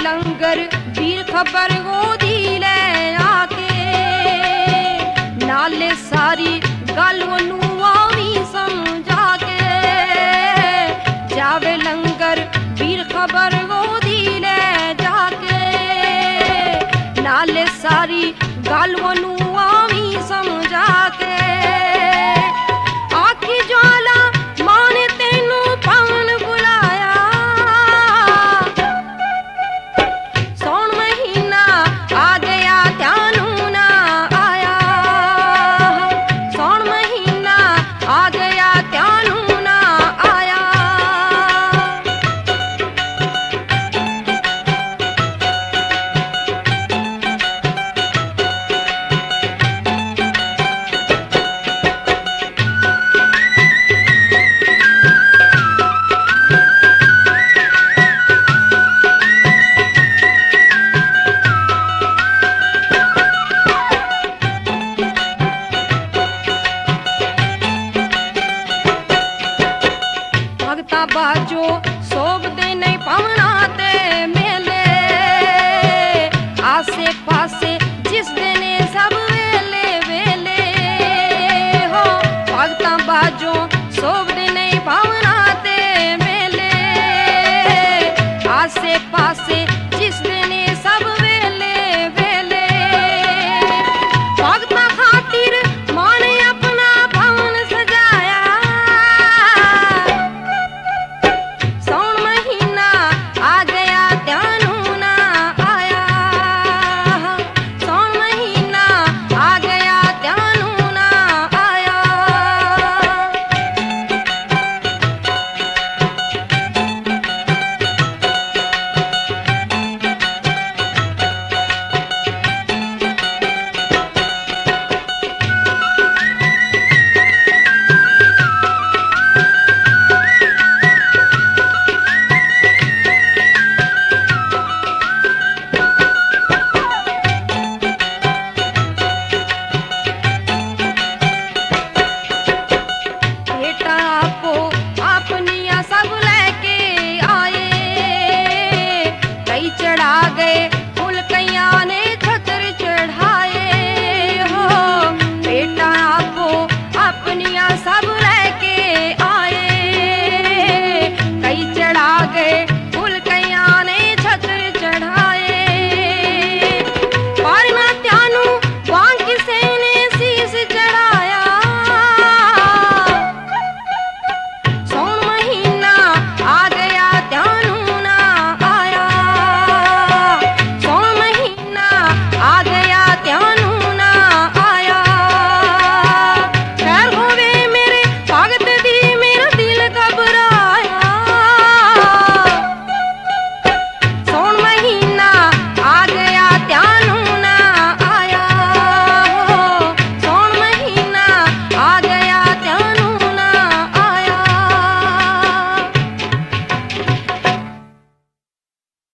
लंगर वीर खबर गोदी ले आके नाले सारी गल ओनू आवी समझा के जावे लंगर वीर खबर गोदी ले जाके नाले सारी गल ओनू आवी समझा के आखी ज्वाला माने तेनू पावन बुलाया सौन महीना आ गया त्यानू ना आया सौन महीना आ गया त्यानू ना आया भगता बाजो सोबदे नहीं पवना ते मेले आसे पासे जिस दिन सब वेले वेले हो भगता बाजो सोबदे नहीं पवना ते मेले आसे पासे जिस दिन सब वेले वेले भगता खातिर माने अपना भवन सजाया सौन महीना आ गया त्यानू ना आया सौन महीना आ गया त्यानू ना आया बेटा आपको अपनिया सब लेके आए कई चढ़ा गए